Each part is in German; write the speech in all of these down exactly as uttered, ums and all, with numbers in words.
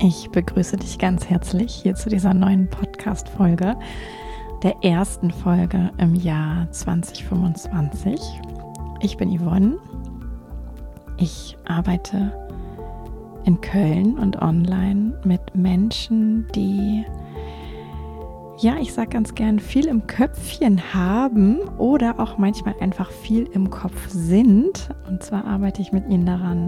Ich begrüße dich ganz herzlich hier zu dieser neuen Podcast-Folge, der ersten Folge im Jahr zwanzig fünfundzwanzig. Ich bin Yvonne. Ich arbeite in Köln und online mit Menschen, die, ja, ich sage ganz gern, viel im Köpfchen haben oder auch manchmal einfach viel im Kopf sind. Und zwar arbeite ich mit ihnen daran,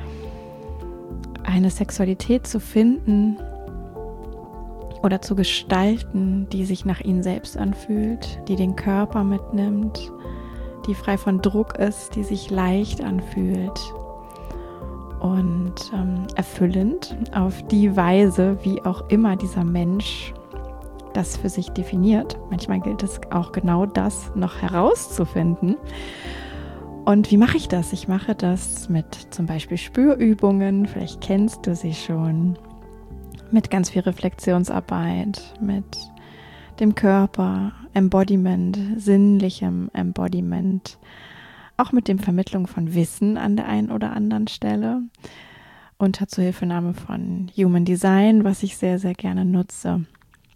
eine Sexualität zu finden oder zu gestalten, die sich nach ihnen selbst anfühlt, die den Körper mitnimmt, die frei von Druck ist, die sich leicht anfühlt und ähm, erfüllend auf die Weise, wie auch immer dieser Mensch das für sich definiert. Manchmal gilt es auch genau das noch herauszufinden. Und wie mache ich das? Ich mache das mit zum Beispiel Spürübungen, vielleicht kennst du sie schon, mit ganz viel Reflexionsarbeit, mit dem Körper, Embodiment, sinnlichem Embodiment, auch mit dem Vermittlung von Wissen an der einen oder anderen Stelle, unter Zuhilfenahme von Human Design, was ich sehr, sehr gerne nutze.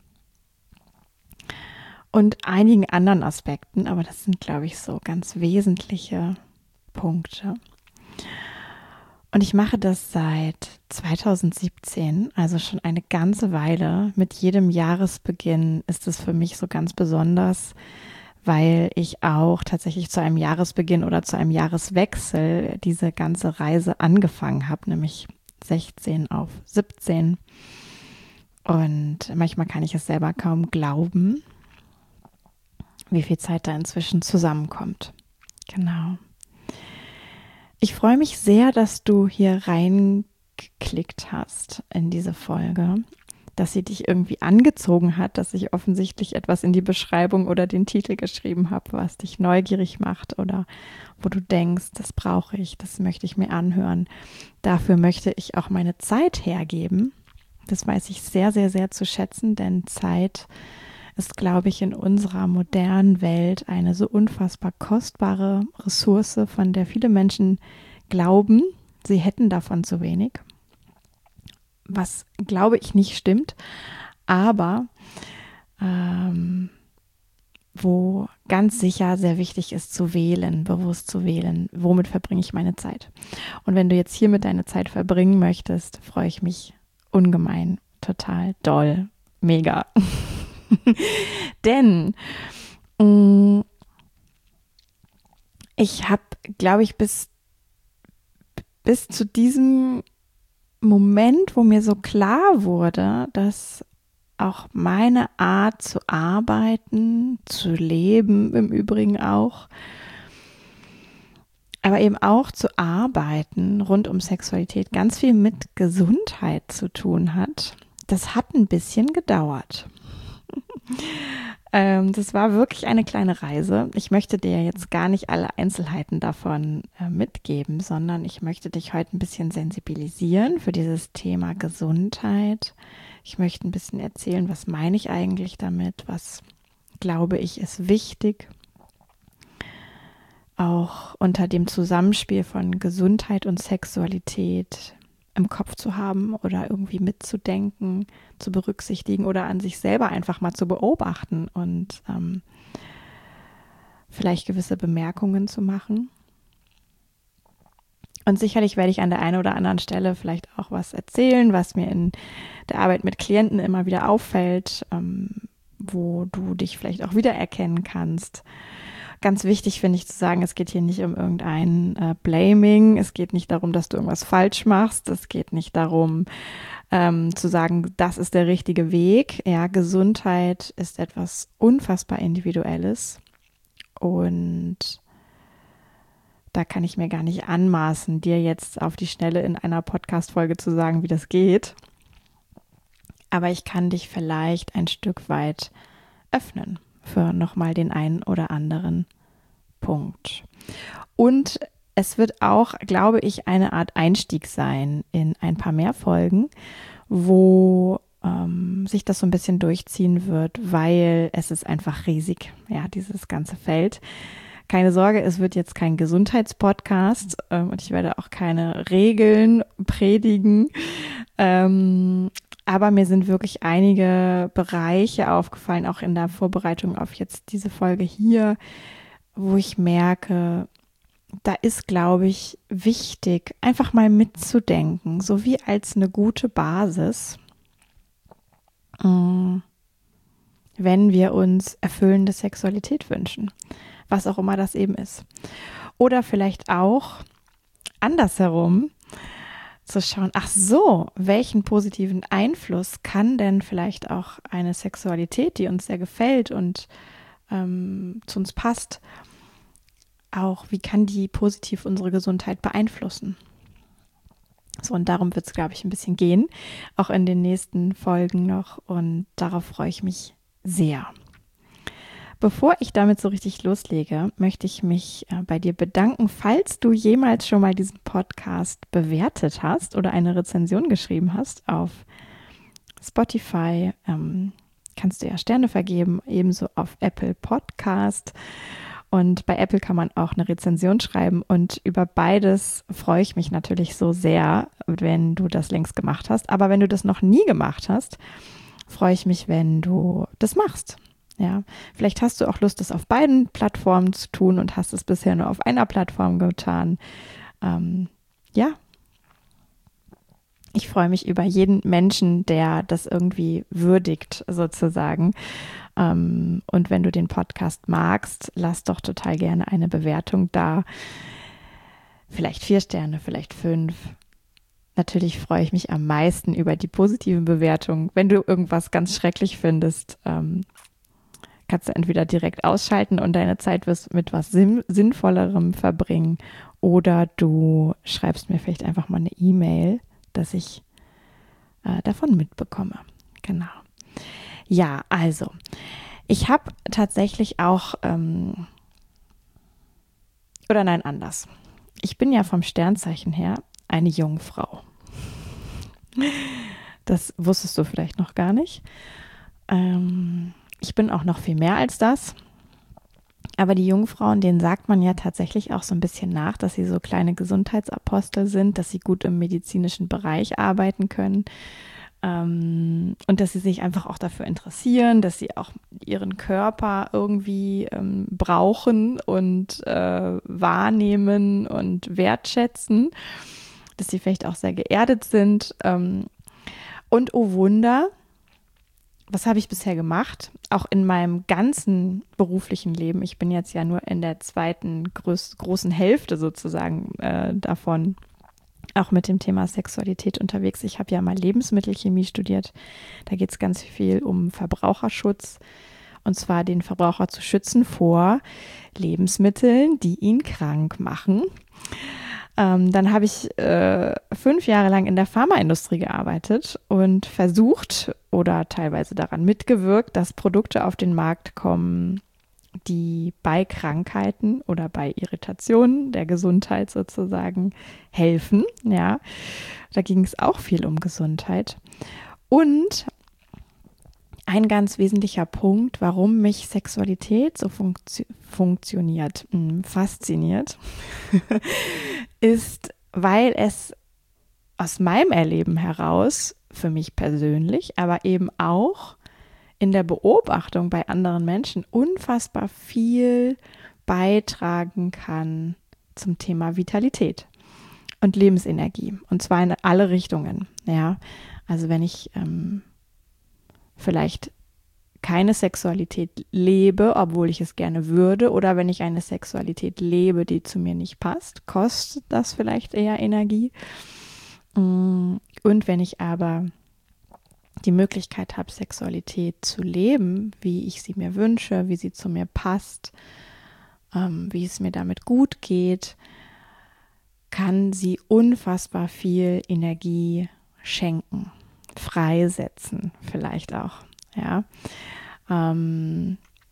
Und einigen anderen Aspekten, aber das sind, glaube ich, so ganz wesentliche Punkte. Und ich mache das seit zweitausendsiebzehn, also schon eine ganze Weile. Mit jedem Jahresbeginn ist es für mich so ganz besonders, weil ich auch tatsächlich zu einem Jahresbeginn oder zu einem Jahreswechsel diese ganze Reise angefangen habe, nämlich sechzehn auf siebzehn. Und manchmal kann ich es selber kaum glauben, wie viel Zeit da inzwischen zusammenkommt. Genau. Ich freue mich sehr, dass du hier reingeklickt hast in diese Folge, dass sie dich irgendwie angezogen hat, dass ich offensichtlich etwas in die Beschreibung oder den Titel geschrieben habe, was dich neugierig macht oder wo du denkst, das brauche ich, das möchte ich mir anhören. Dafür möchte ich auch meine Zeit hergeben. Das weiß ich sehr, sehr, sehr zu schätzen, denn Zeit ist, glaube ich, in unserer modernen Welt eine so unfassbar kostbare Ressource, von der viele Menschen glauben, sie hätten davon zu wenig. Was, glaube ich, nicht stimmt, aber ähm, wo ganz sicher sehr wichtig ist zu wählen, bewusst zu wählen, womit verbringe ich meine Zeit. Und wenn du jetzt hiermit deine Zeit verbringen möchtest, freue ich mich ungemein, total doll, mega. Denn mh, ich habe, glaube ich, bis, bis zu diesem Moment, wo mir so klar wurde, dass auch meine Art zu arbeiten, zu leben im Übrigen auch, aber eben auch zu arbeiten rund um Sexualität ganz viel mit Gesundheit zu tun hat, das hat ein bisschen gedauert. ähm, das war wirklich eine kleine Reise. Ich möchte dir jetzt gar nicht alle Einzelheiten davon äh, mitgeben, sondern ich möchte dich heute ein bisschen sensibilisieren für dieses Thema Gesundheit. Ich möchte ein bisschen erzählen, was meine ich eigentlich damit, was glaube ich ist wichtig, auch unter dem Zusammenspiel von Gesundheit und Sexualität im Kopf zu haben oder irgendwie mitzudenken, zu berücksichtigen oder an sich selber einfach mal zu beobachten und ähm, vielleicht gewisse Bemerkungen zu machen. Und sicherlich werde ich an der einen oder anderen Stelle vielleicht auch was erzählen, was mir in der Arbeit mit Klienten immer wieder auffällt, ähm, wo du dich vielleicht auch wiedererkennen kannst. Ganz wichtig finde ich zu sagen, es geht hier nicht um irgendein äh, Blaming, es geht nicht darum, dass du irgendwas falsch machst, es geht nicht darum, ähm, zu sagen, das ist der richtige Weg. Ja, Gesundheit ist etwas unfassbar Individuelles und da kann ich mir gar nicht anmaßen, dir jetzt auf die Schnelle in einer Podcast-Folge zu sagen, wie das geht. Aber ich kann dich vielleicht ein Stück weit öffnen für nochmal den einen oder anderen Punkt. Und es wird auch, glaube ich, eine Art Einstieg sein in ein paar mehr Folgen, wo ähm, sich das so ein bisschen durchziehen wird, weil es ist einfach riesig, ja, dieses ganze Feld. Keine Sorge, es wird jetzt kein Gesundheitspodcast ähm, und ich werde auch keine Regeln predigen. Ähm, aber mir sind wirklich einige Bereiche aufgefallen, auch in der Vorbereitung auf jetzt diese Folge hier, wo ich merke, da ist, glaube ich, wichtig, einfach mal mitzudenken, so wie als eine gute Basis, wenn wir uns erfüllende Sexualität wünschen, was auch immer das eben ist. Oder vielleicht auch andersherum zu schauen, ach so, welchen positiven Einfluss kann denn vielleicht auch eine Sexualität, die uns sehr gefällt und ähm, zu uns passt, auch, wie kann die positiv unsere Gesundheit beeinflussen? So, und darum wird es, glaube ich, ein bisschen gehen, auch in den nächsten Folgen noch. Und darauf freue ich mich sehr. Bevor ich damit so richtig loslege, möchte ich mich äh, bei dir bedanken, falls du jemals schon mal diesen Podcast bewertet hast oder eine Rezension geschrieben hast auf Spotify. Ähm, kannst du ja Sterne vergeben, ebenso auf Apple Podcast. Und bei Apple kann man auch eine Rezension schreiben. Und über beides freue ich mich natürlich so sehr, wenn du das längst gemacht hast. Aber wenn du das noch nie gemacht hast, freue ich mich, wenn du das machst. Ja, vielleicht hast du auch Lust, das auf beiden Plattformen zu tun und hast es bisher nur auf einer Plattform getan. Ähm, ja, ich freue mich über jeden Menschen, der das irgendwie würdigt, sozusagen. Ähm, und wenn du den Podcast magst, lass doch total gerne eine Bewertung da. Vielleicht vier Sterne, vielleicht fünf. Natürlich freue ich mich am meisten über die positiven Bewertungen. Wenn du irgendwas ganz schrecklich findest, ähm, kannst du entweder direkt ausschalten und deine Zeit wirst mit was Sinn- Sinnvollerem verbringen, oder du schreibst mir vielleicht einfach mal eine E-Mail, dass ich äh, davon mitbekomme. Genau. Ja, also, ich habe tatsächlich auch, ähm, oder nein, anders. Ich bin ja vom Sternzeichen her eine Jungfrau. Das wusstest du vielleicht noch gar nicht. Ähm, ich bin auch noch viel mehr als das. Aber die Jungfrauen, denen sagt man ja tatsächlich auch so ein bisschen nach, dass sie so kleine Gesundheitsapostel sind, dass sie gut im medizinischen Bereich arbeiten können. Ähm, und dass sie sich einfach auch dafür interessieren, dass sie auch ihren Körper irgendwie ähm, brauchen und äh, wahrnehmen und wertschätzen, dass sie vielleicht auch sehr geerdet sind. Ähm, und oh Wunder, was habe ich bisher gemacht? Auch in meinem ganzen beruflichen Leben. Ich bin jetzt ja nur in der zweiten groß, großen Hälfte sozusagen äh, davon auch mit dem Thema Sexualität unterwegs. Ich habe ja mal Lebensmittelchemie studiert. Da geht es ganz viel um Verbraucherschutz, und zwar den Verbraucher zu schützen vor Lebensmitteln, die ihn krank machen. Ähm, dann habe ich äh, fünf Jahre lang in der Pharmaindustrie gearbeitet und versucht oder teilweise daran mitgewirkt, dass Produkte auf den Markt kommen, die bei Krankheiten oder bei Irritationen der Gesundheit sozusagen helfen. Ja, da ging es auch viel um Gesundheit. Und ein ganz wesentlicher Punkt, warum mich Sexualität so funktio- funktioniert, mh, fasziniert, ist, weil es aus meinem Erleben heraus, für mich persönlich, aber eben auch in der Beobachtung bei anderen Menschen unfassbar viel beitragen kann zum Thema Vitalität und Lebensenergie. Und zwar in alle Richtungen. Ja, also wenn ich ähm, vielleicht keine Sexualität lebe, obwohl ich es gerne würde, oder wenn ich eine Sexualität lebe, die zu mir nicht passt, kostet das vielleicht eher Energie. Und wenn ich aber die Möglichkeit habe, Sexualität zu leben, wie ich sie mir wünsche, wie sie zu mir passt, ähm, wie es mir damit gut geht, kann sie unfassbar viel Energie schenken, freisetzen vielleicht auch, ja. Ähm,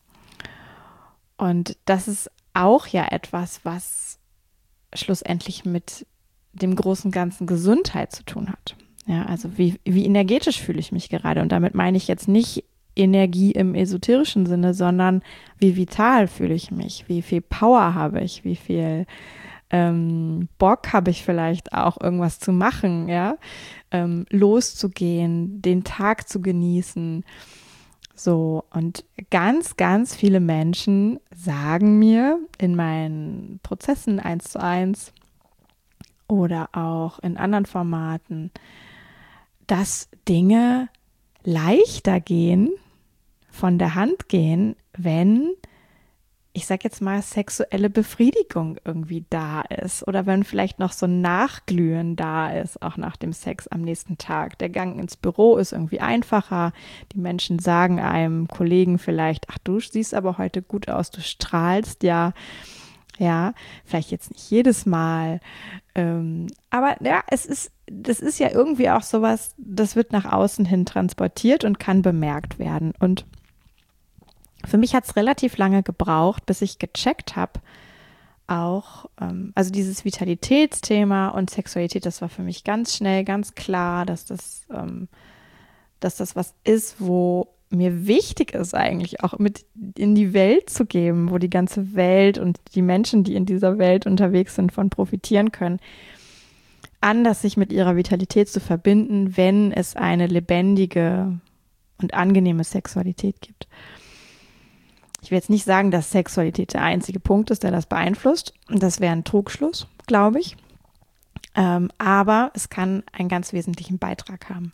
und das ist auch ja etwas, was schlussendlich mit dem großen Ganzen Gesundheit zu tun hat. Ja, also wie, wie energetisch fühle ich mich gerade? Und damit meine ich jetzt nicht Energie im esoterischen Sinne, sondern wie vital fühle ich mich? Wie viel Power habe ich? Wie viel ähm, Bock habe ich vielleicht auch irgendwas zu machen, ja, ähm, loszugehen, den Tag zu genießen. So, und ganz, ganz viele Menschen sagen mir in meinen Prozessen eins zu eins oder auch in anderen Formaten, dass Dinge leichter gehen, von der Hand gehen, wenn, ich sag jetzt mal, sexuelle Befriedigung irgendwie da ist oder wenn vielleicht noch so ein Nachglühen da ist, auch nach dem Sex am nächsten Tag. Der Gang ins Büro ist irgendwie einfacher. Die Menschen sagen einem Kollegen vielleicht, ach, du siehst aber heute gut aus, du strahlst ja. Ja, vielleicht jetzt nicht jedes Mal. Ähm, aber ja, es ist, das ist ja irgendwie auch sowas, das wird nach außen hin transportiert und kann bemerkt werden. Und für mich hat es relativ lange gebraucht, bis ich gecheckt habe, auch, ähm, also dieses Vitalitätsthema und Sexualität, das war für mich ganz schnell, ganz klar, dass das, ähm, dass das was ist, wo mir wichtig ist eigentlich auch mit in die Welt zu geben, wo die ganze Welt und die Menschen, die in dieser Welt unterwegs sind, von profitieren können, anders sich mit ihrer Vitalität zu verbinden, wenn es eine lebendige und angenehme Sexualität gibt. Ich will jetzt nicht sagen, dass Sexualität der einzige Punkt ist, der das beeinflusst. Das wäre ein Trugschluss, glaube ich. Ähm, aber es kann einen ganz wesentlichen Beitrag haben.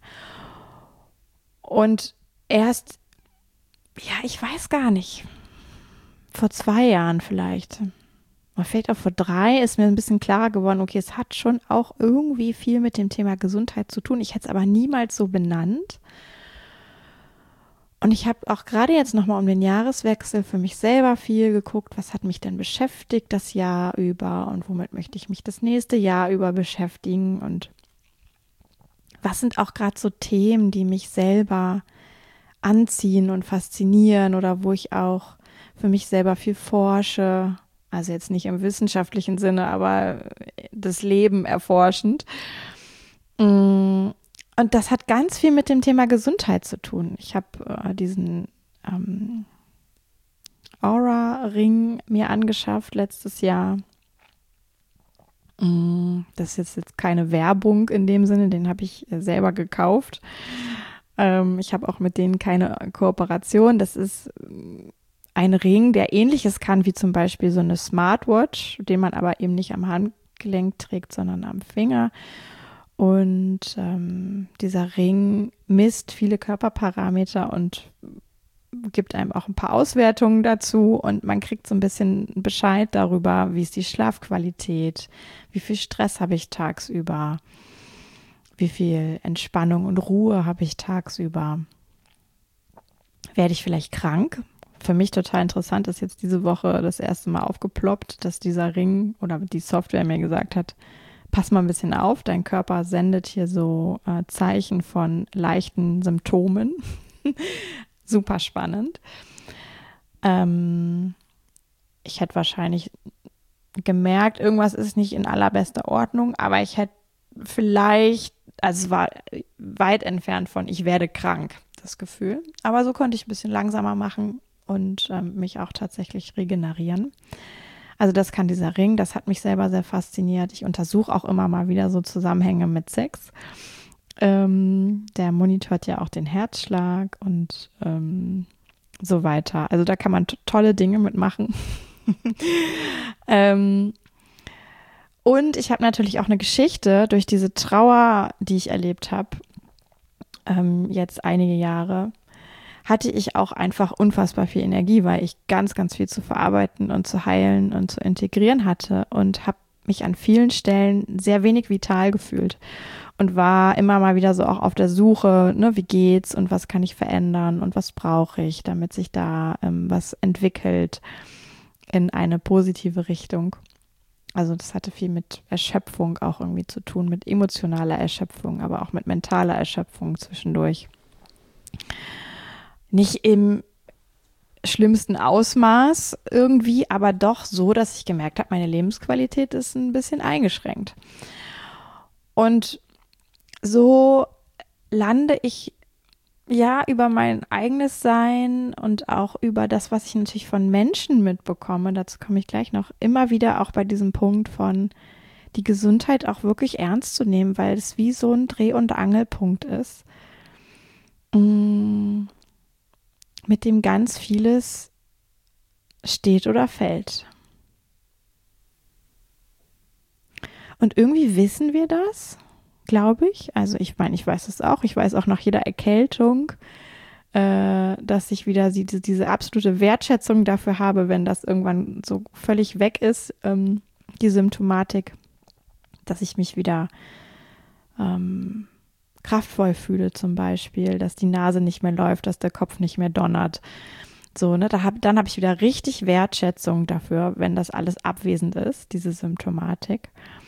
Und erst, ja, ich weiß gar nicht, vor zwei Jahren vielleicht, oder vielleicht auch vor drei, ist mir ein bisschen klarer geworden, okay, es hat schon auch irgendwie viel mit dem Thema Gesundheit zu tun. Ich hätte es aber niemals so benannt. Und ich habe auch gerade jetzt nochmal um den Jahreswechsel für mich selber viel geguckt, was hat mich denn beschäftigt das Jahr über und womit möchte ich mich das nächste Jahr über beschäftigen und was sind auch gerade so Themen, die mich selber anziehen und faszinieren oder wo ich auch für mich selber viel forsche, also jetzt nicht im wissenschaftlichen Sinne, aber das Leben erforschend. Und das hat ganz viel mit dem Thema Gesundheit zu tun. Ich habe äh, diesen ähm, Aura-Ring mir angeschafft letztes Jahr. Das ist jetzt keine Werbung in dem Sinne, den habe ich selber gekauft. Ähm, ich habe auch mit denen keine Kooperation. Das ist ein Ring, der Ähnliches kann wie zum Beispiel so eine Smartwatch, den man aber eben nicht am Handgelenk trägt, sondern am Finger. Und ähm, dieser Ring misst viele Körperparameter und gibt einem auch ein paar Auswertungen dazu und man kriegt so ein bisschen Bescheid darüber, wie ist die Schlafqualität, wie viel Stress habe ich tagsüber, wie viel Entspannung und Ruhe habe ich tagsüber. Werde ich vielleicht krank? Für mich total interessant ist jetzt diese Woche das erste Mal aufgeploppt, dass dieser Ring oder die Software mir gesagt hat, pass mal ein bisschen auf, dein Körper sendet hier so äh, Zeichen von leichten Symptomen. Super spannend. Ähm, ich hätte wahrscheinlich gemerkt, irgendwas ist nicht in allerbester Ordnung, aber ich hätte vielleicht, also es war weit entfernt von, ich werde krank, das Gefühl. Aber so konnte ich ein bisschen langsamer machen und ähm, mich auch tatsächlich regenerieren. Also das kann dieser Ring, das hat mich selber sehr fasziniert. Ich untersuche auch immer mal wieder so Zusammenhänge mit Sex. Ähm, der monitort ja auch den Herzschlag und ähm, so weiter. Also da kann man t- tolle Dinge mitmachen. ähm, und ich habe natürlich auch eine Geschichte durch diese Trauer, die ich erlebt habe, ähm, jetzt einige Jahre, hatte ich auch einfach unfassbar viel Energie, weil ich ganz, ganz viel zu verarbeiten und zu heilen und zu integrieren hatte und habe mich an vielen Stellen sehr wenig vital gefühlt und war immer mal wieder so auch auf der Suche, ne, wie geht's und was kann ich verändern und was brauche ich, damit sich da ähm, was entwickelt in eine positive Richtung. Also das hatte viel mit Erschöpfung auch irgendwie zu tun, mit emotionaler Erschöpfung, aber auch mit mentaler Erschöpfung zwischendurch. Nicht im schlimmsten Ausmaß irgendwie, aber doch so, dass ich gemerkt habe, meine Lebensqualität ist ein bisschen eingeschränkt. Und so lande ich ja, über mein eigenes Sein und auch über das, was ich natürlich von Menschen mitbekomme, dazu komme ich gleich noch, immer wieder auch bei diesem Punkt von die Gesundheit auch wirklich ernst zu nehmen, weil es wie so ein Dreh- und Angelpunkt ist, mm, mit dem ganz vieles steht oder fällt. Und irgendwie wissen wir das, glaube ich. Also ich meine, ich weiß es auch. Ich weiß auch nach jeder Erkältung, äh, dass ich wieder diese, diese absolute Wertschätzung dafür habe, wenn das irgendwann so völlig weg ist, ähm, die Symptomatik, dass ich mich wieder ähm, kraftvoll fühle zum Beispiel, dass die Nase nicht mehr läuft, dass der Kopf nicht mehr donnert. So, ne, da hab, dann habe ich wieder richtig Wertschätzung dafür, wenn das alles abwesend ist, diese Symptomatik.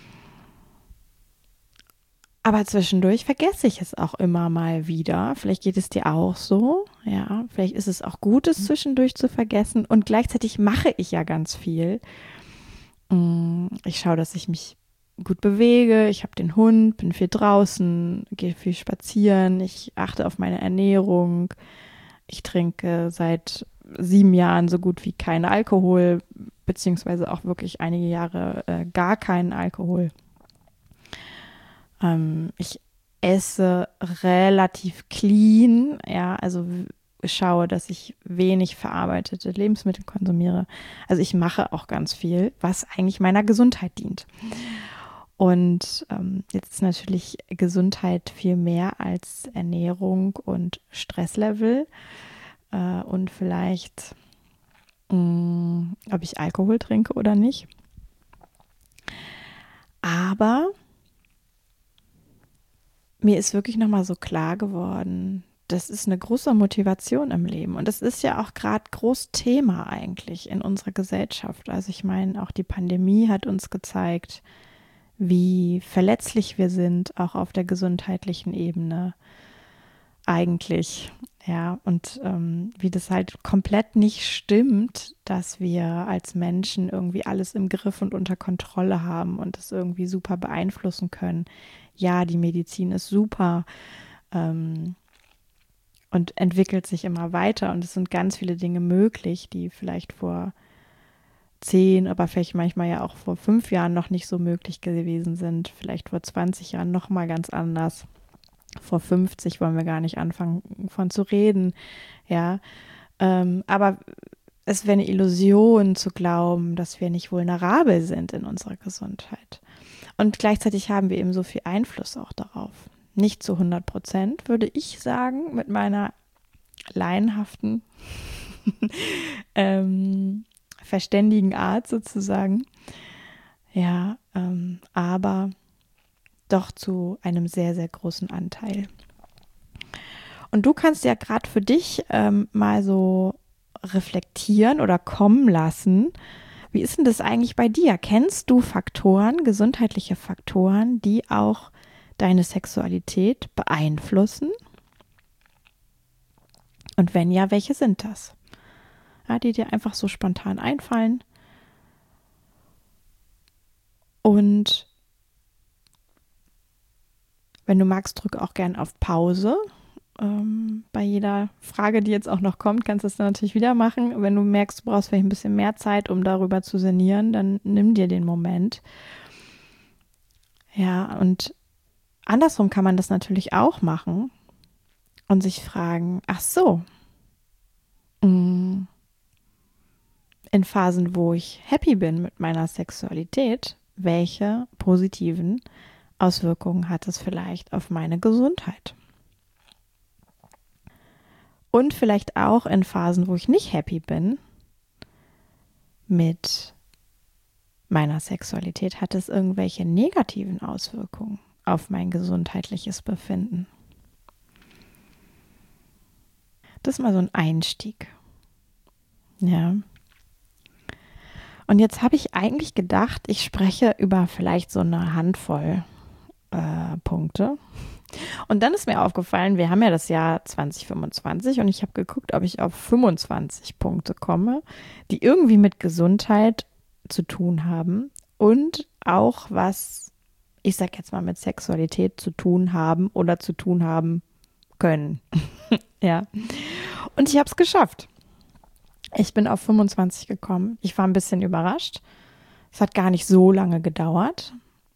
Aber zwischendurch vergesse ich es auch immer mal wieder. Vielleicht geht es dir auch so. Ja, vielleicht ist es auch gut, es zwischendurch zu vergessen. Und gleichzeitig mache ich ja ganz viel. Ich schaue, dass ich mich gut bewege. Ich habe den Hund, bin viel draußen, gehe viel spazieren. Ich achte auf meine Ernährung. Ich trinke seit sieben Jahren so gut wie keinen Alkohol, beziehungsweise auch wirklich einige Jahre äh, gar keinen Alkohol. Ähm, ich esse relativ clean, ja, also schaue, dass ich wenig verarbeitete Lebensmittel konsumiere. Also ich mache auch ganz viel, was eigentlich meiner Gesundheit dient. Und ähm, jetzt ist natürlich Gesundheit viel mehr als Ernährung und Stresslevel äh, und vielleicht, mh, ob ich Alkohol trinke oder nicht. Aber mir ist wirklich nochmal so klar geworden, das ist eine große Motivation im Leben. Und das ist ja auch gerade groß Thema eigentlich in unserer Gesellschaft. Also ich meine, auch die Pandemie hat uns gezeigt, wie verletzlich wir sind, auch auf der gesundheitlichen Ebene eigentlich. Ja, und ähm, wie das halt komplett nicht stimmt, dass wir als Menschen irgendwie alles im Griff und unter Kontrolle haben und das irgendwie super beeinflussen können. Ja, die Medizin ist super ähm, und entwickelt sich immer weiter und es sind ganz viele Dinge möglich, die vielleicht vor zehn, aber vielleicht manchmal ja auch vor fünf Jahren noch nicht so möglich gewesen sind, vielleicht vor zwanzig Jahren noch mal ganz anders. Vor fünfzig wollen wir gar nicht anfangen von zu reden, ja. Ähm, aber es wäre eine Illusion zu glauben, dass wir nicht vulnerabel sind in unserer Gesundheit. Und gleichzeitig haben wir eben so viel Einfluss auch darauf. Nicht zu hundert Prozent, würde ich sagen, mit meiner laienhaften, ähm, verständigen Art sozusagen. Ja, ähm, aber doch zu einem sehr, sehr großen Anteil. Und du kannst ja gerade für dich ähm, mal so reflektieren oder kommen lassen. Wie ist denn das eigentlich bei dir? Kennst du Faktoren, gesundheitliche Faktoren, die auch deine Sexualität beeinflussen? Und wenn ja, welche sind das? Ja, die dir einfach so spontan einfallen. Und wenn du magst, drücke auch gern auf Pause. Ähm, bei jeder Frage, die jetzt auch noch kommt, kannst du es dann natürlich wieder machen. Wenn du merkst, du brauchst vielleicht ein bisschen mehr Zeit, um darüber zu sinnieren, dann nimm dir den Moment. Ja, und andersrum kann man das natürlich auch machen und sich fragen, ach so, in Phasen, wo ich happy bin mit meiner Sexualität, welche positiven Auswirkungen hat es vielleicht auf meine Gesundheit? Und vielleicht auch in Phasen, wo ich nicht happy bin mit meiner Sexualität, hat es irgendwelche negativen Auswirkungen auf mein gesundheitliches Befinden. Das ist mal so ein Einstieg. Ja. Und jetzt habe ich eigentlich gedacht, ich spreche über vielleicht so eine Handvoll äh, Punkte. Und dann ist mir aufgefallen, wir haben ja das Jahr zwanzig fünfundzwanzig und ich habe geguckt, ob ich auf fünfundzwanzig Punkte komme, die irgendwie mit Gesundheit zu tun haben und auch was, ich sag jetzt mal, mit Sexualität zu tun haben oder zu tun haben können. Ja. Und ich habe es geschafft. Ich bin auf fünfundzwanzig gekommen. Ich war ein bisschen überrascht. Es hat gar nicht so lange gedauert.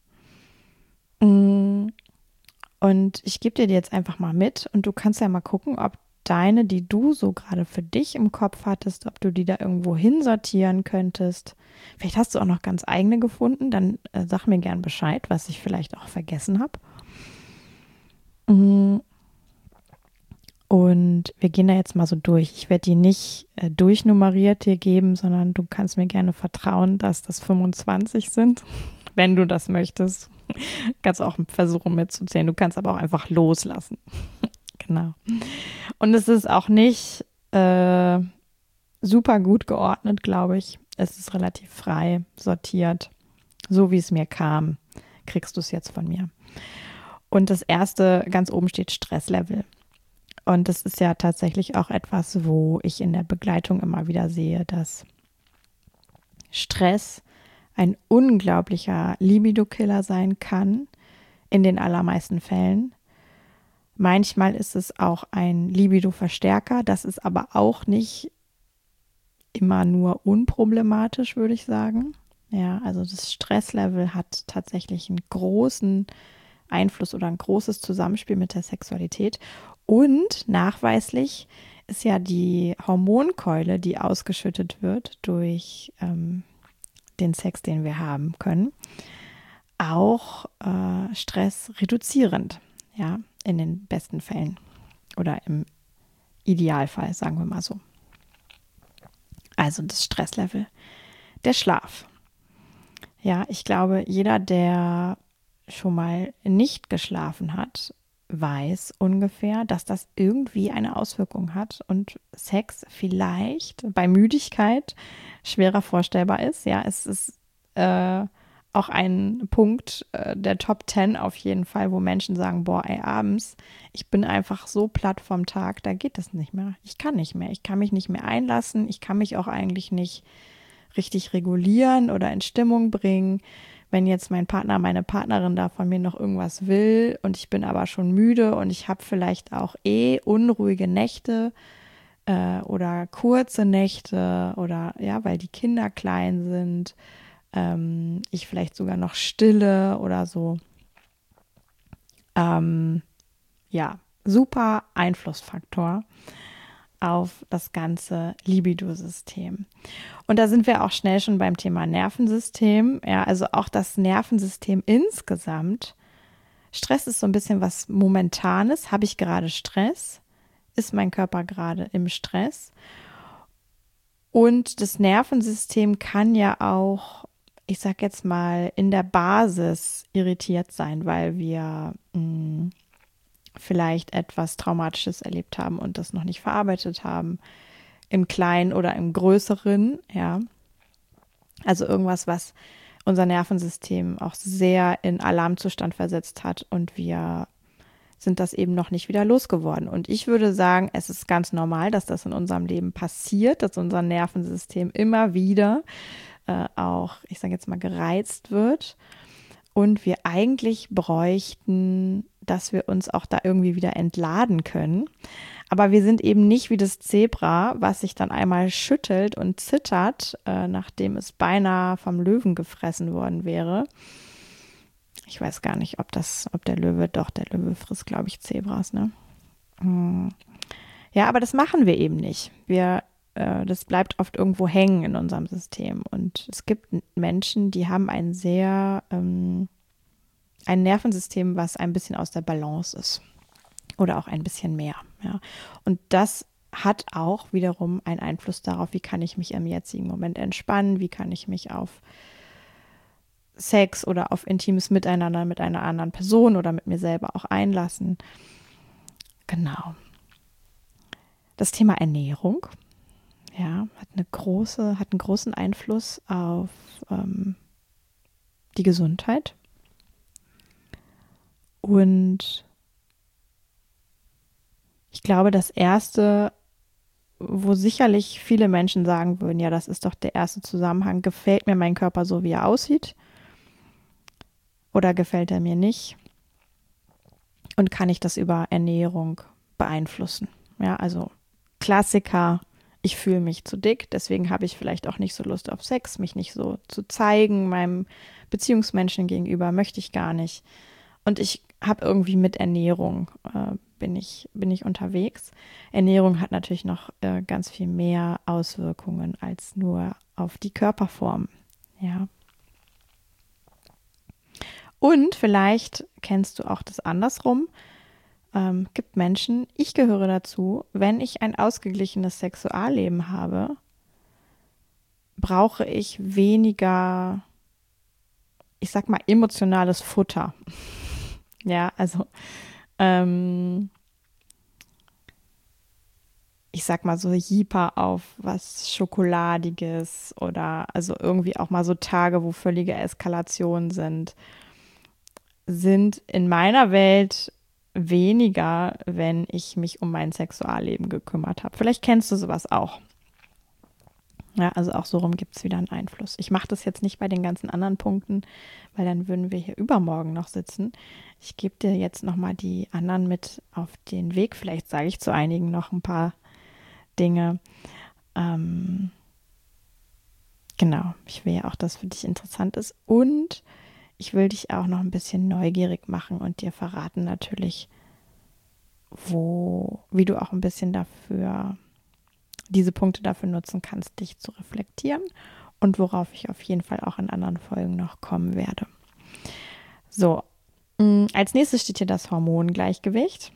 Und ich gebe dir die jetzt einfach mal mit und du kannst ja mal gucken, ob deine, die du so gerade für dich im Kopf hattest, ob du die da irgendwo hinsortieren könntest. Vielleicht hast du auch noch ganz eigene gefunden, dann äh, sag mir gern Bescheid, was ich vielleicht auch vergessen habe. Und wir gehen da jetzt mal so durch. Ich werde die nicht äh, durchnummeriert dir geben, sondern du kannst mir gerne vertrauen, dass das fünfundzwanzig sind, wenn du das möchtest. Kannst auch versuchen mitzuzählen. Du kannst aber auch einfach loslassen. Genau. Und es ist auch nicht äh, super gut geordnet, glaube ich. Es ist relativ frei sortiert. So wie es mir kam, kriegst du es jetzt von mir. Und das erste, ganz oben steht Stresslevel. Und das ist ja tatsächlich auch etwas, wo ich in der Begleitung immer wieder sehe, dass Stress ein unglaublicher Libido-Killer sein kann, in den allermeisten Fällen. Manchmal ist es auch ein Libido-Verstärker, das ist aber auch nicht immer nur unproblematisch, würde ich sagen. Ja, also das Stresslevel hat tatsächlich einen großen Einfluss oder ein großes Zusammenspiel mit der Sexualität. Und nachweislich ist ja die Hormonkeule, die ausgeschüttet wird durch ähm, den Sex, den wir haben können, auch äh, stressreduzierend, ja, in den besten Fällen oder im Idealfall, sagen wir mal so. Also das Stresslevel. Der Schlaf. Ja, ich glaube, jeder, der schon mal nicht geschlafen hat, weiß ungefähr, dass das irgendwie eine Auswirkung hat und Sex vielleicht bei Müdigkeit schwerer vorstellbar ist. Ja, es ist äh, auch ein Punkt äh, der Top zehn auf jeden Fall, wo Menschen sagen, boah, ey, abends, ich bin einfach so platt vom Tag, da geht es nicht mehr. Ich kann nicht mehr. Ich kann mich nicht mehr einlassen. Ich kann mich auch eigentlich nicht richtig regulieren oder in Stimmung bringen. Wenn jetzt mein Partner, meine Partnerin da von mir noch irgendwas will und ich bin aber schon müde und ich habe vielleicht auch eh unruhige Nächte äh, oder kurze Nächte oder ja, weil die Kinder klein sind, ähm, ich vielleicht sogar noch stille oder so. Ähm, ja, super Einflussfaktor auf das ganze Libido-System. Und da sind wir auch schnell schon beim Thema Nervensystem. Ja, also auch das Nervensystem insgesamt. Stress ist so ein bisschen was Momentanes. Habe ich gerade Stress? Ist mein Körper gerade im Stress? Und das Nervensystem kann ja auch, ich sag jetzt mal, in der Basis irritiert sein, weil wir mh, vielleicht etwas Traumatisches erlebt haben und das noch nicht verarbeitet haben, im Kleinen oder im Größeren, ja. Also irgendwas, was unser Nervensystem auch sehr in Alarmzustand versetzt hat und wir sind das eben noch nicht wieder losgeworden. Und ich würde sagen, es ist ganz normal, dass das in unserem Leben passiert, dass unser Nervensystem immer wieder äh, auch, ich sage jetzt mal, gereizt wird und wir eigentlich bräuchten, dass wir uns auch da irgendwie wieder entladen können. Aber wir sind eben nicht wie das Zebra, was sich dann einmal schüttelt und zittert, äh, nachdem es beinahe vom Löwen gefressen worden wäre. Ich weiß gar nicht, ob das, ob der Löwe, doch, der Löwe frisst, glaube ich, Zebras, ne? Hm. Ja, aber das machen wir eben nicht. Wir, äh, das bleibt oft irgendwo hängen in unserem System. Und es gibt Menschen, die haben ein sehr, ähm, ein Nervensystem, was ein bisschen aus der Balance ist. Oder auch ein bisschen mehr. Ja. Und das hat auch wiederum einen Einfluss darauf, wie kann ich mich im jetzigen Moment entspannen, wie kann ich mich auf Sex oder auf intimes Miteinander mit einer anderen Person oder mit mir selber auch einlassen. Genau. Das Thema Ernährung, ja, hat eine große, hat einen großen Einfluss auf ähm, die Gesundheit. Und ich glaube, das erste, wo sicherlich viele Menschen sagen würden, ja, das ist doch der erste Zusammenhang, gefällt mir mein Körper so, wie er aussieht? Oder gefällt er mir nicht? Und kann ich das über Ernährung beeinflussen. Ja, also Klassiker, ich fühle mich zu dick, deswegen habe ich vielleicht auch nicht so Lust auf Sex, mich nicht so zu zeigen, meinem Beziehungsmenschen gegenüber möchte ich gar nicht. Und ich habe irgendwie mit Ernährung, äh, bin ich, bin ich unterwegs. Ernährung hat natürlich noch äh, ganz viel mehr Auswirkungen als nur auf die Körperform. Ja. Und vielleicht kennst du auch das andersrum. Ähm, gibt Menschen, ich gehöre dazu, wenn ich ein ausgeglichenes Sexualleben habe, brauche ich weniger, ich sag mal, emotionales Futter. Ja, also ähm, ich sag mal so hyper auf was Schokoladiges oder also irgendwie auch mal so Tage, wo völlige Eskalationen sind, sind in meiner Welt weniger, wenn ich mich um mein Sexualleben gekümmert habe. Vielleicht kennst du sowas auch. Ja, also auch so rum gibt es wieder einen Einfluss. Ich mache das jetzt nicht bei den ganzen anderen Punkten, weil dann würden wir hier übermorgen noch sitzen. Ich gebe dir jetzt nochmal die anderen mit auf den Weg. Vielleicht sage ich zu einigen noch ein paar Dinge. Ähm, genau, ich will ja auch, dass für dich interessant ist. Und ich will dich auch noch ein bisschen neugierig machen und dir verraten natürlich, wo, wie du auch ein bisschen dafür, diese Punkte dafür nutzen kannst, dich zu reflektieren und worauf ich auf jeden Fall auch in anderen Folgen noch kommen werde. So, mh, als nächstes steht hier das Hormongleichgewicht.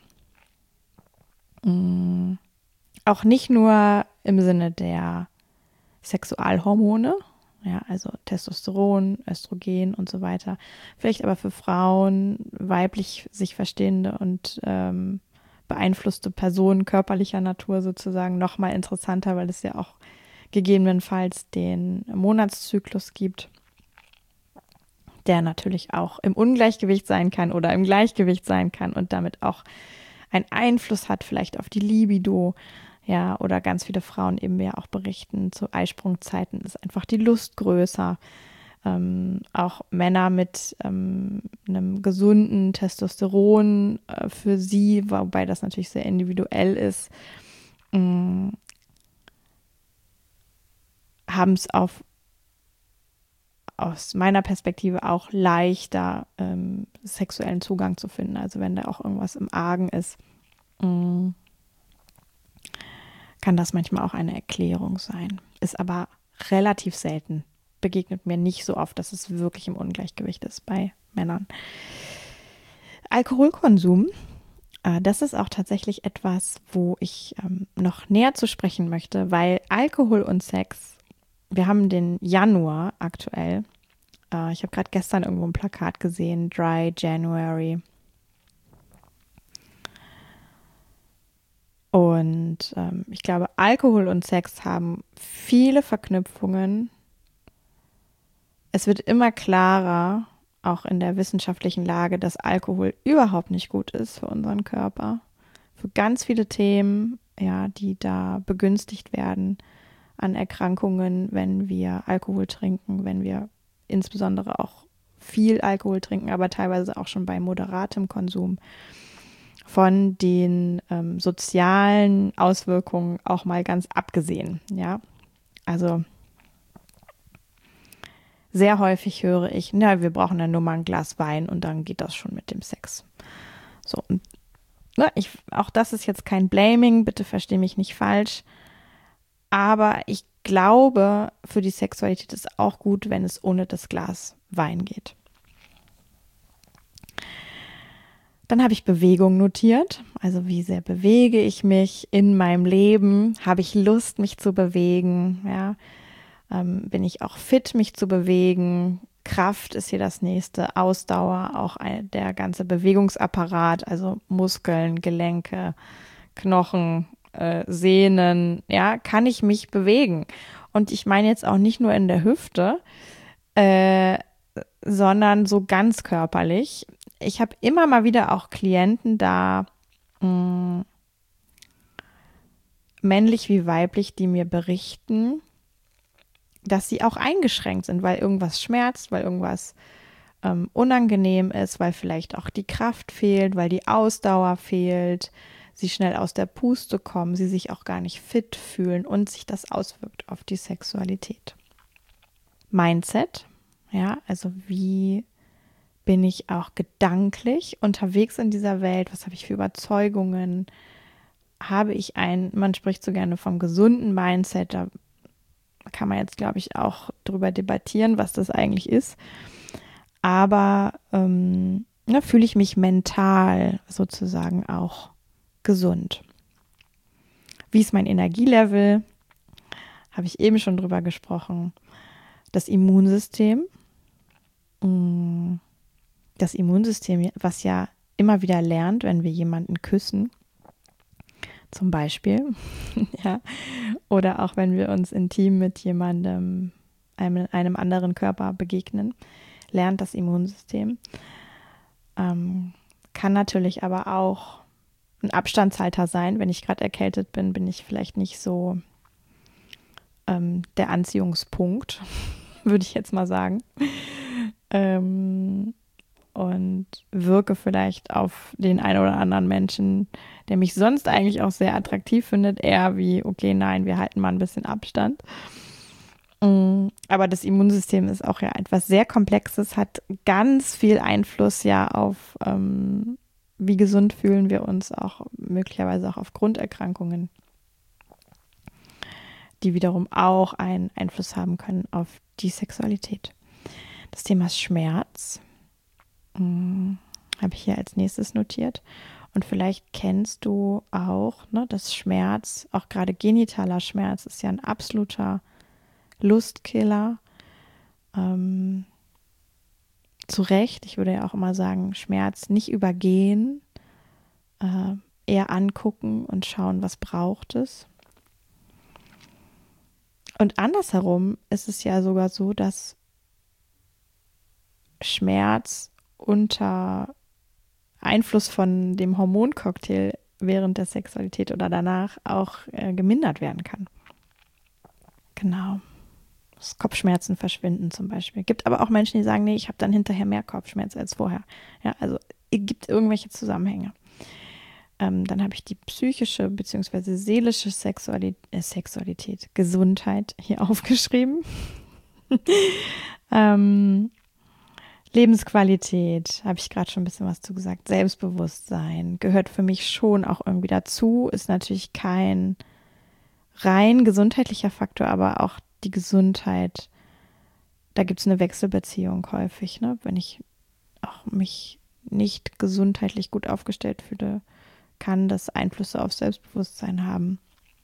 Mh, auch nicht nur im Sinne der Sexualhormone, ja, also Testosteron, Östrogen und so weiter. Vielleicht aber für Frauen, weiblich sich verstehende und ähm, beeinflusste Personen körperlicher Natur sozusagen nochmal interessanter, weil es ja auch gegebenenfalls den Monatszyklus gibt, der natürlich auch im Ungleichgewicht sein kann oder im Gleichgewicht sein kann und damit auch einen Einfluss hat vielleicht auf die Libido. Ja, oder ganz viele Frauen eben ja auch berichten, zu Eisprungzeiten ist einfach die Lust größer. Ähm, auch Männer mit ähm, einem gesunden Testosteron äh, für sie, wobei das natürlich sehr individuell ist, ähm, haben es auf aus meiner Perspektive auch leichter, ähm, sexuellen Zugang zu finden. Also wenn da auch irgendwas im Argen ist, ähm, kann das manchmal auch eine Erklärung sein. Ist aber relativ selten. Begegnet mir nicht so oft, dass es wirklich im Ungleichgewicht ist bei Männern. Alkoholkonsum, äh, das ist auch tatsächlich etwas, wo ich ähm, noch näher zu sprechen möchte, weil Alkohol und Sex, wir haben den Januar aktuell. Äh, ich habe gerade gestern irgendwo ein Plakat gesehen, Dry January. Und ähm, ich glaube, Alkohol und Sex haben viele Verknüpfungen. Es wird immer klarer, auch in der wissenschaftlichen Lage, dass Alkohol überhaupt nicht gut ist für unseren Körper. Für ganz viele Themen, ja, die da begünstigt werden an Erkrankungen, wenn wir Alkohol trinken, wenn wir insbesondere auch viel Alkohol trinken, aber teilweise auch schon bei moderatem Konsum. Von den ähm, sozialen Auswirkungen auch mal ganz abgesehen, ja. Also sehr häufig höre ich, na, wir brauchen dann nur mal ein Glas Wein und dann geht das schon mit dem Sex. So, und ne, ich, auch das ist jetzt kein Blaming, bitte versteh mich nicht falsch, aber ich glaube, für die Sexualität ist auch gut, wenn es ohne das Glas Wein geht. Dann habe ich Bewegung notiert, also wie sehr bewege ich mich in meinem Leben, habe ich Lust, mich zu bewegen, ja, ähm, bin ich auch fit, mich zu bewegen, Kraft ist hier das nächste, Ausdauer, auch ein, der ganze Bewegungsapparat, also Muskeln, Gelenke, Knochen, äh, Sehnen, ja, kann ich mich bewegen. Und ich meine jetzt auch nicht nur in der Hüfte, äh, sondern so ganz körperlich. Ich habe immer mal wieder auch Klienten da, mh, männlich wie weiblich, die mir berichten, dass sie auch eingeschränkt sind, weil irgendwas schmerzt, weil irgendwas ähm, unangenehm ist, weil vielleicht auch die Kraft fehlt, weil die Ausdauer fehlt, sie schnell aus der Puste kommen, sie sich auch gar nicht fit fühlen und sich das auswirkt auf die Sexualität. Mindset, ja, also wie bin ich auch gedanklich unterwegs in dieser Welt, was habe ich für Überzeugungen, habe ich ein, man spricht so gerne vom gesunden Mindset, da kann man jetzt, glaube ich, auch drüber debattieren, was das eigentlich ist, aber ähm, ne, fühle ich mich mental sozusagen auch gesund. Wie ist mein Energielevel? Habe ich eben schon drüber gesprochen. Das Immunsystem. Das Immunsystem, was ja immer wieder lernt, wenn wir jemanden küssen, zum Beispiel, ja, oder auch wenn wir uns intim mit jemandem, einem, einem anderen Körper begegnen, lernt das Immunsystem. Ähm, kann natürlich aber auch ein Abstandshalter sein. Wenn ich gerade erkältet bin, bin ich vielleicht nicht so ähm, der Anziehungspunkt, würde ich jetzt mal sagen. Ähm, und wirke vielleicht auf den einen oder anderen Menschen, der mich sonst eigentlich auch sehr attraktiv findet, eher wie, okay, nein, wir halten mal ein bisschen Abstand. Aber das Immunsystem ist auch ja etwas sehr Komplexes, hat ganz viel Einfluss ja auf, ähm, wie gesund fühlen wir uns, auch möglicherweise auch auf Grunderkrankungen, die wiederum auch einen Einfluss haben können auf die Sexualität. Das Thema Schmerz hm, habe ich hier als nächstes notiert. Und vielleicht kennst du auch, ne, dass Schmerz, auch gerade genitaler Schmerz, ist ja ein absoluter Lustkiller. Ähm, zu Recht, ich würde ja auch immer sagen, Schmerz nicht übergehen, äh, eher angucken und schauen, was braucht es. Und andersherum ist es ja sogar so, dass Schmerz unter Einfluss von dem Hormoncocktail während der Sexualität oder danach auch äh, gemindert werden kann. Genau. Das Kopfschmerzen verschwinden zum Beispiel. Gibt aber auch Menschen, die sagen, nee, ich habe dann hinterher mehr Kopfschmerzen als vorher. Ja, also es gibt irgendwelche Zusammenhänge. Ähm, dann habe ich die psychische bzw. seelische Sexualität, äh, Sexualität, Gesundheit hier aufgeschrieben. ähm, Lebensqualität, habe ich gerade schon ein bisschen was zu gesagt. Selbstbewusstsein gehört für mich schon auch irgendwie dazu. Ist natürlich kein rein gesundheitlicher Faktor, aber auch die Gesundheit, da gibt es eine Wechselbeziehung häufig, ne? Wenn ich auch mich nicht gesundheitlich gut aufgestellt fühle, kann das Einflüsse auf Selbstbewusstsein haben,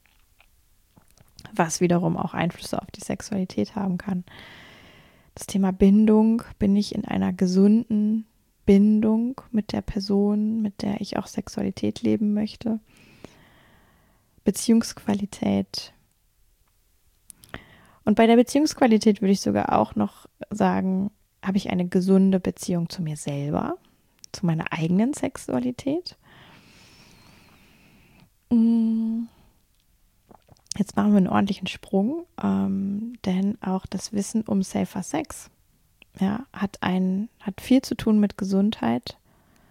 was wiederum auch Einflüsse auf die Sexualität haben kann. Das Thema Bindung, bin ich in einer gesunden Bindung mit der Person, mit der ich auch Sexualität leben möchte? Beziehungsqualität. Und bei der Beziehungsqualität würde ich sogar auch noch sagen, habe ich eine gesunde Beziehung zu mir selber, zu meiner eigenen Sexualität? Jetzt machen wir einen ordentlichen Sprung, ähm, denn auch das Wissen um Safer Sex, ja, hat, ein, hat viel zu tun mit Gesundheit.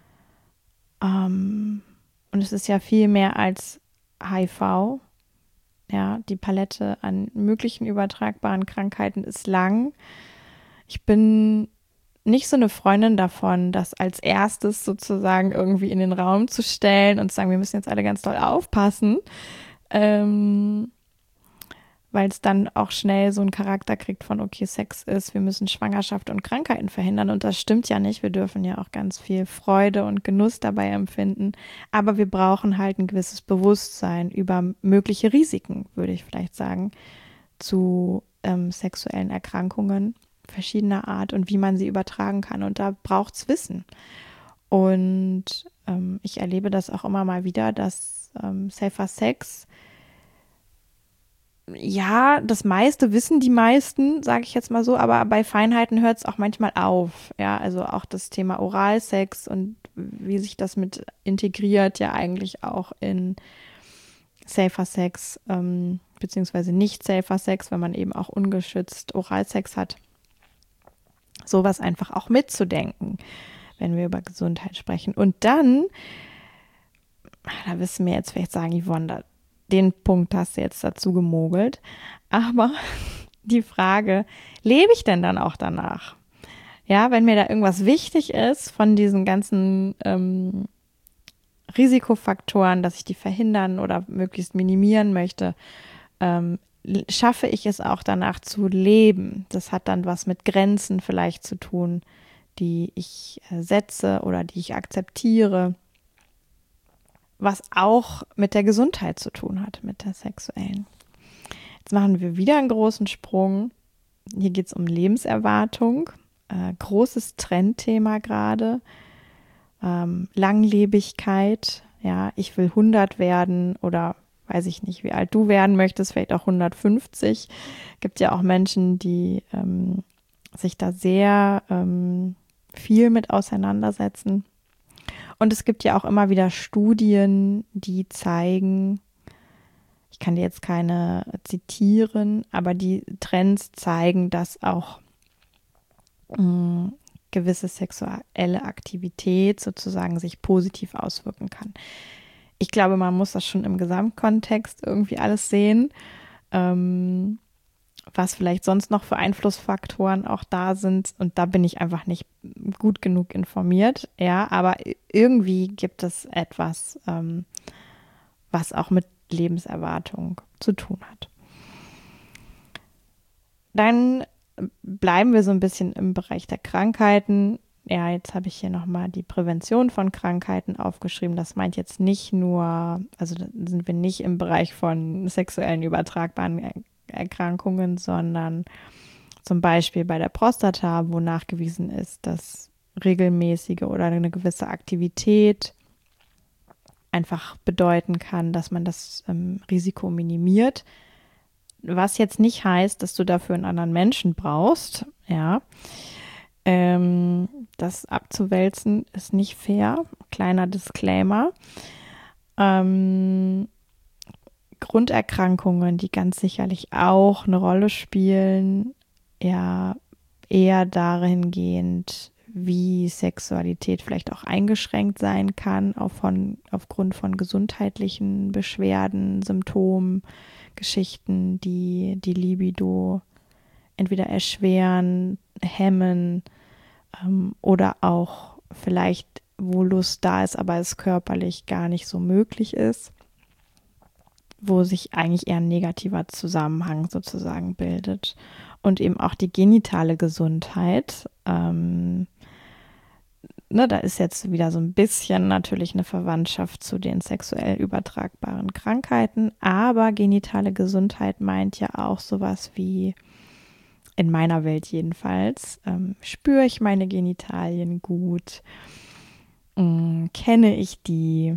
Ähm, und es ist ja viel mehr als H I V. Ja, die Palette an möglichen übertragbaren Krankheiten ist lang. Ich bin nicht so eine Freundin davon, das als erstes sozusagen irgendwie in den Raum zu stellen und zu sagen, wir müssen jetzt alle ganz doll aufpassen, ähm, weil es dann auch schnell so einen Charakter kriegt von, okay, Sex ist, wir müssen Schwangerschaft und Krankheiten verhindern und das stimmt ja nicht. Wir dürfen ja auch ganz viel Freude und Genuss dabei empfinden, aber wir brauchen halt ein gewisses Bewusstsein über mögliche Risiken, würde ich vielleicht sagen, zu ähm, sexuellen Erkrankungen verschiedener Art und wie man sie übertragen kann und da braucht es Wissen. Und ähm, ich erlebe das auch immer mal wieder, dass ähm, Safer Sex, ja, das meiste wissen die meisten, sage ich jetzt mal so, aber bei Feinheiten hört es auch manchmal auf. Ja, also auch das Thema Oralsex und wie sich das mit integriert, ja eigentlich auch in Safer Sex, ähm, beziehungsweise nicht Safer Sex, wenn man eben auch ungeschützt Oralsex hat. Sowas einfach auch mitzudenken, wenn wir über Gesundheit sprechen. Und dann da wirst du mir jetzt vielleicht sagen, Yvonne, da, den Punkt hast du jetzt dazu gemogelt. Aber die Frage, lebe ich denn dann auch danach? Ja, wenn mir da irgendwas wichtig ist von diesen ganzen ähm, Risikofaktoren, dass ich die verhindern oder möglichst minimieren möchte, ähm, schaffe ich es auch danach zu leben. Das hat dann was mit Grenzen vielleicht zu tun, die ich äh, setze oder die ich akzeptiere, was auch mit der Gesundheit zu tun hat, mit der sexuellen. Jetzt machen wir wieder einen großen Sprung. Hier geht es um Lebenserwartung, äh, großes Trendthema gerade, ähm, Langlebigkeit. Ja, ich will hundert werden oder weiß ich nicht, wie alt du werden möchtest, vielleicht auch hundertfünfzig. Gibt ja auch Menschen, die ähm, sich da sehr ähm, viel mit auseinandersetzen. Und es gibt ja auch immer wieder Studien, die zeigen, ich kann dir jetzt keine zitieren, aber die Trends zeigen, dass auch mh, gewisse sexuelle Aktivität sozusagen sich positiv auswirken kann. Ich glaube, man muss das schon im Gesamtkontext irgendwie alles sehen, ähm, was vielleicht sonst noch für Einflussfaktoren auch da sind. Und da bin ich einfach nicht gut genug informiert. Ja, aber irgendwie gibt es etwas, ähm, was auch mit Lebenserwartung zu tun hat. Dann bleiben wir so ein bisschen im Bereich der Krankheiten. Ja, jetzt habe ich hier nochmal die Prävention von Krankheiten aufgeschrieben. Das meint jetzt nicht nur, also da sind wir nicht im Bereich von sexuellen übertragbaren er- Erkrankungen, sondern zum Beispiel bei der Prostata, wo nachgewiesen ist, dass regelmäßige oder eine gewisse Aktivität einfach bedeuten kann, dass man das ähm, Risiko minimiert. Was jetzt nicht heißt, dass du dafür einen anderen Menschen brauchst, ja. Ähm, das abzuwälzen ist nicht fair. Kleiner Disclaimer. Ähm, Grunderkrankungen, die ganz sicherlich auch eine Rolle spielen, ja, eher dahingehend, wie Sexualität vielleicht auch eingeschränkt sein kann, auch von, aufgrund von gesundheitlichen Beschwerden, Symptomen, Geschichten, die die Libido entweder erschweren, hemmen ähm, oder auch vielleicht, wo Lust da ist, aber es körperlich gar nicht so möglich ist, wo sich eigentlich eher ein negativer Zusammenhang sozusagen bildet. Und eben auch die genitale Gesundheit. Ähm, ne, da ist jetzt wieder so ein bisschen natürlich eine Verwandtschaft zu den sexuell übertragbaren Krankheiten, aber genitale Gesundheit meint ja auch sowas wie, in meiner Welt jedenfalls, ähm, spüre ich meine Genitalien gut, ähm, kenne ich die,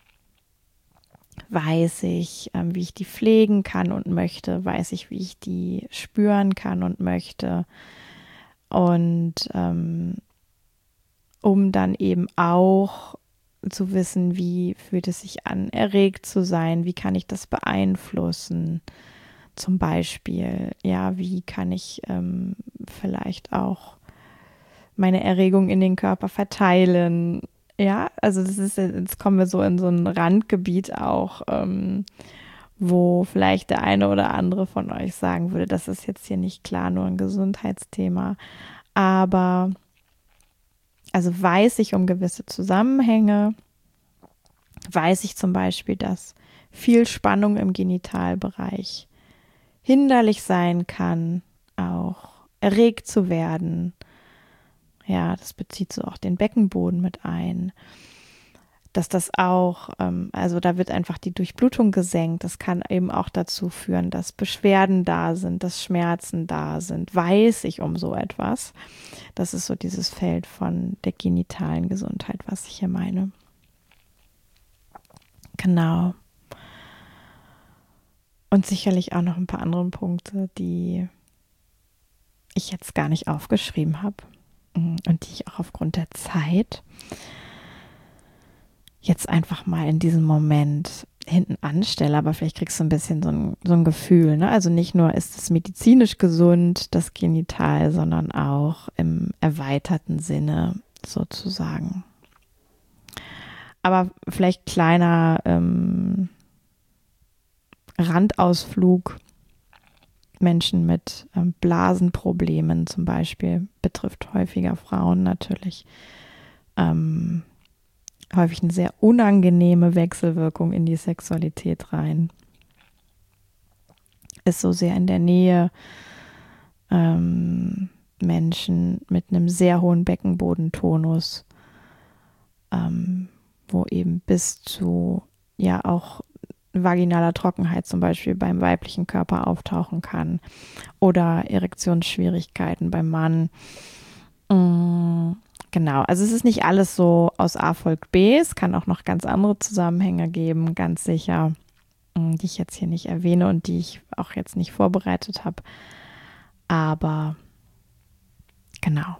weiß ich, ähm, wie ich die pflegen kann und möchte, weiß ich, wie ich die spüren kann und möchte. Und ähm, um dann eben auch zu wissen, wie fühlt es sich an, erregt zu sein, wie kann ich das beeinflussen, zum Beispiel, ja, wie kann ich ähm, vielleicht auch meine Erregung in den Körper verteilen, ja, also das ist, jetzt kommen wir so in so ein Randgebiet auch, ähm, wo vielleicht der eine oder andere von euch sagen würde, das ist jetzt hier nicht klar nur ein Gesundheitsthema, aber also weiß ich um gewisse Zusammenhänge, weiß ich zum Beispiel, dass viel Spannung im Genitalbereich hinderlich sein kann, auch erregt zu werden. Ja, das bezieht so auch den Beckenboden mit ein. Dass das auch, ähm, also da wird einfach die Durchblutung gesenkt. Das kann eben auch dazu führen, dass Beschwerden da sind, dass Schmerzen da sind. Weiß ich um so etwas. Das ist so dieses Feld von der genitalen Gesundheit, was ich hier meine. Genau. Und sicherlich auch noch ein paar andere Punkte, die ich jetzt gar nicht aufgeschrieben habe und die ich auch aufgrund der Zeit jetzt einfach mal in diesem Moment hinten anstelle, aber vielleicht kriegst du ein bisschen so ein, so ein Gefühl, ne? Also nicht nur ist es medizinisch gesund, das Genital, sondern auch im erweiterten Sinne sozusagen. aber vielleicht kleiner ähm, Randausflug. Menschen mit ähm, Blasenproblemen zum Beispiel betrifft häufiger Frauen natürlich. Ähm, häufig eine sehr unangenehme Wechselwirkung in die Sexualität rein. Ist so sehr in der Nähe ähm, Menschen mit einem sehr hohen Beckenbodentonus, ähm, wo eben bis zu ja auch vaginaler Trockenheit zum Beispiel beim weiblichen Körper auftauchen kann oder Erektionsschwierigkeiten beim Mann. Mm, genau, also es ist nicht alles so aus A folgt B, es kann auch noch ganz andere Zusammenhänge geben, ganz sicher, mm, die ich jetzt hier nicht erwähne und die ich auch jetzt nicht vorbereitet habe. Aber genau,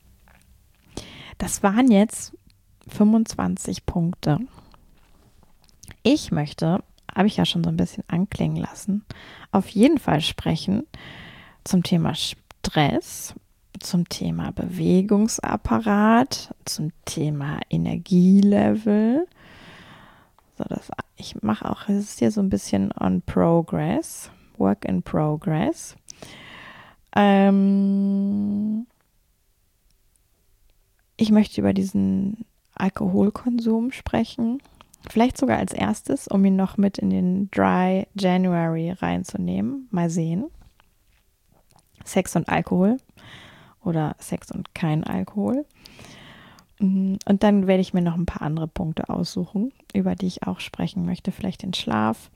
das waren jetzt fünfundzwanzig Punkte. Ich möchte, habe ich ja schon so ein bisschen anklingen lassen, auf jeden Fall sprechen zum Thema Stress, zum Thema Bewegungsapparat, zum Thema Energielevel. So, das, ich mache auch, es ist hier so ein bisschen on progress, work in progress. Ähm, ich möchte über diesen Alkoholkonsum sprechen. Vielleicht sogar als erstes, um ihn noch mit in den Dry January reinzunehmen. Mal sehen. Sex und Alkohol oder Sex und kein Alkohol. Und dann werde ich mir noch ein paar andere Punkte aussuchen, über die ich auch sprechen möchte. Vielleicht den Schlaf.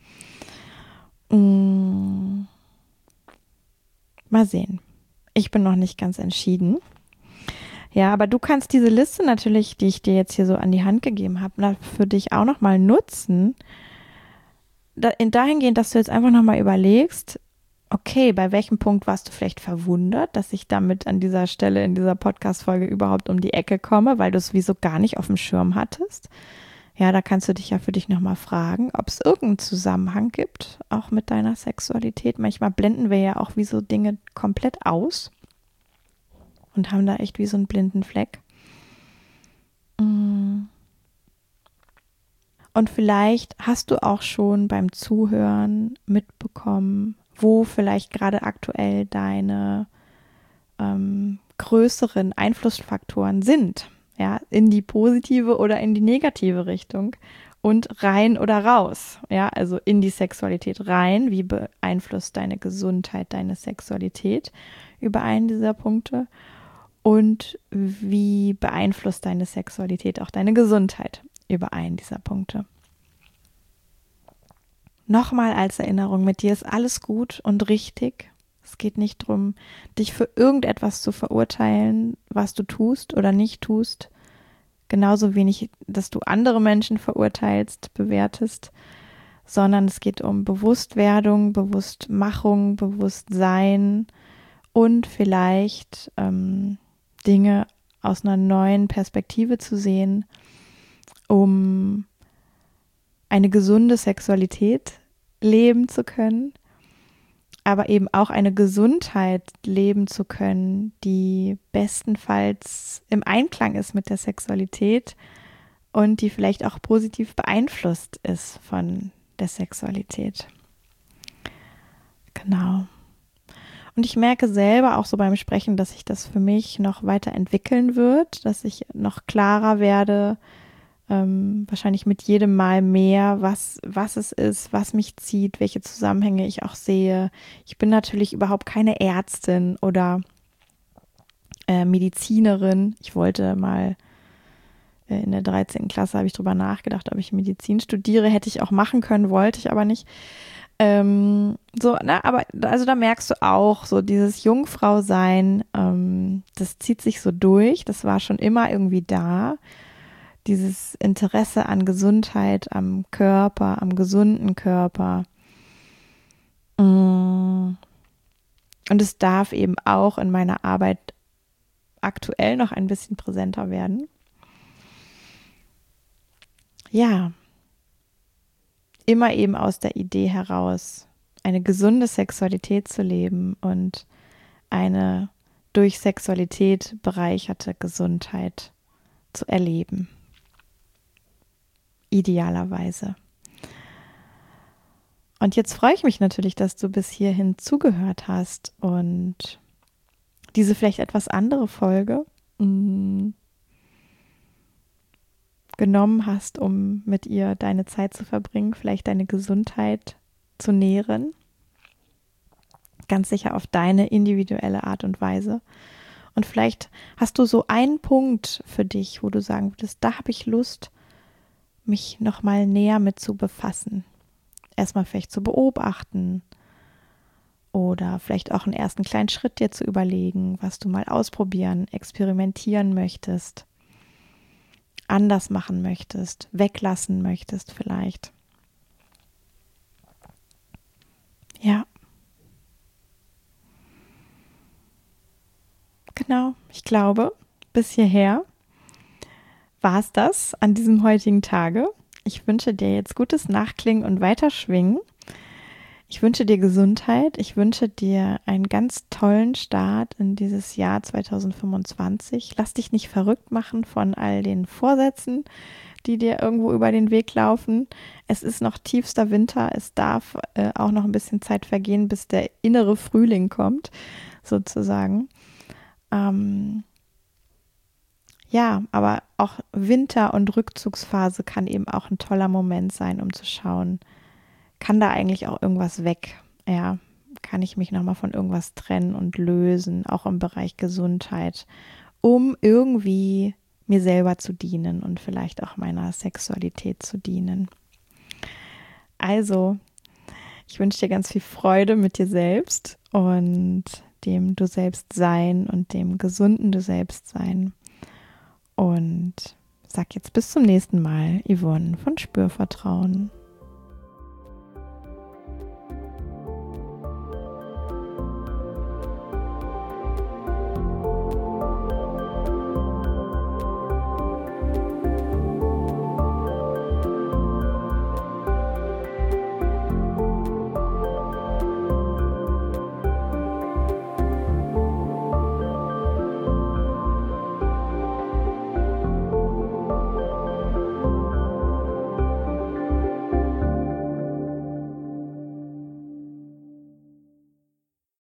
Mal sehen. Ich bin noch nicht ganz entschieden. Ja, aber du kannst diese Liste natürlich, die ich dir jetzt hier so an die Hand gegeben habe, für dich auch nochmal nutzen. Da, in dahingehend, dass du jetzt einfach nochmal überlegst, okay, bei welchem Punkt warst du vielleicht verwundert, dass ich damit an dieser Stelle in dieser Podcast-Folge überhaupt um die Ecke komme, weil du es wieso gar nicht auf dem Schirm hattest. Ja, da kannst du dich ja für dich nochmal fragen, ob es irgendeinen Zusammenhang gibt, auch mit deiner Sexualität. Manchmal blenden wir ja auch wie so Dinge komplett aus und haben da echt wie so einen blinden Fleck. Und vielleicht hast du auch schon beim Zuhören mitbekommen, wo vielleicht gerade aktuell deine ähm, größeren Einflussfaktoren sind, ja, in die positive oder in die negative Richtung und rein oder raus, ja, also in die Sexualität rein, wie beeinflusst deine Gesundheit deine Sexualität über einen dieser Punkte und wie beeinflusst deine Sexualität auch deine Gesundheit über einen dieser Punkte. Nochmal als Erinnerung, mit dir ist alles gut und richtig. Es geht nicht darum, dich für irgendetwas zu verurteilen, was du tust oder nicht tust. Genauso wenig, dass du andere Menschen verurteilst, bewertest, sondern es geht um Bewusstwerdung, Bewusstmachung, Bewusstsein und vielleicht ähm, Dinge aus einer neuen Perspektive zu sehen, um eine gesunde Sexualität leben zu können, aber eben auch eine Gesundheit leben zu können, die bestenfalls im Einklang ist mit der Sexualität und die vielleicht auch positiv beeinflusst ist von der Sexualität. Genau. Und ich merke selber auch so beim Sprechen, dass sich das für mich noch weiterentwickeln wird, dass ich noch klarer werde, Ähm, wahrscheinlich mit jedem Mal mehr, was, was es ist, was mich zieht, welche Zusammenhänge ich auch sehe. Ich bin natürlich überhaupt keine Ärztin oder äh, Medizinerin. Ich wollte mal äh, in der dreizehnten Klasse, habe ich drüber nachgedacht, ob ich Medizin studiere. Hätte ich auch machen können, wollte ich aber nicht. Ähm, so, ne, aber also da merkst du auch, so dieses Jungfrau-Sein, ähm, das zieht sich so durch. Das war schon immer irgendwie da. Dieses Interesse an Gesundheit, am Körper, am gesunden Körper. Und es darf eben auch in meiner Arbeit aktuell noch ein bisschen präsenter werden. Ja, immer eben aus der Idee heraus, eine gesunde Sexualität zu leben und eine durch Sexualität bereicherte Gesundheit zu erleben. idealerweise. Und jetzt freue ich mich natürlich, dass du bis hierhin zugehört hast und diese vielleicht etwas andere Folge mh, genommen hast, um mit ihr deine Zeit zu verbringen, vielleicht deine Gesundheit zu nähren. Ganz sicher auf deine individuelle Art und Weise. Und vielleicht hast du so einen Punkt für dich, wo du sagen würdest, da habe ich Lust, mich nochmal näher mit zu befassen. Erstmal vielleicht zu beobachten oder vielleicht auch einen ersten kleinen Schritt dir zu überlegen, was du mal ausprobieren, experimentieren möchtest, anders machen möchtest, weglassen möchtest vielleicht. Ja. Genau, ich glaube, bis hierher war es das an diesem heutigen Tage. Ich wünsche dir jetzt gutes Nachklingen und Weiterschwingen. Ich wünsche dir Gesundheit. Ich wünsche dir einen ganz tollen Start in dieses Jahr zwanzig fünfundzwanzig. Lass dich nicht verrückt machen von all den Vorsätzen, die dir irgendwo über den Weg laufen. Es ist noch tiefster Winter. Es darf äh, auch noch ein bisschen Zeit vergehen, bis der innere Frühling kommt, sozusagen. Ähm, ja, aber auch Winter- und Rückzugsphase kann eben auch ein toller Moment sein, um zu schauen, kann da eigentlich auch irgendwas weg? Ja, kann ich mich nochmal von irgendwas trennen und lösen, auch im Bereich Gesundheit, um irgendwie mir selber zu dienen und vielleicht auch meiner Sexualität zu dienen. Also, ich wünsche dir ganz viel Freude mit dir selbst und dem Du selbst sein und dem gesunden Du selbst sein. Und sag jetzt bis zum nächsten Mal, Yvonne von Spürvertrauen.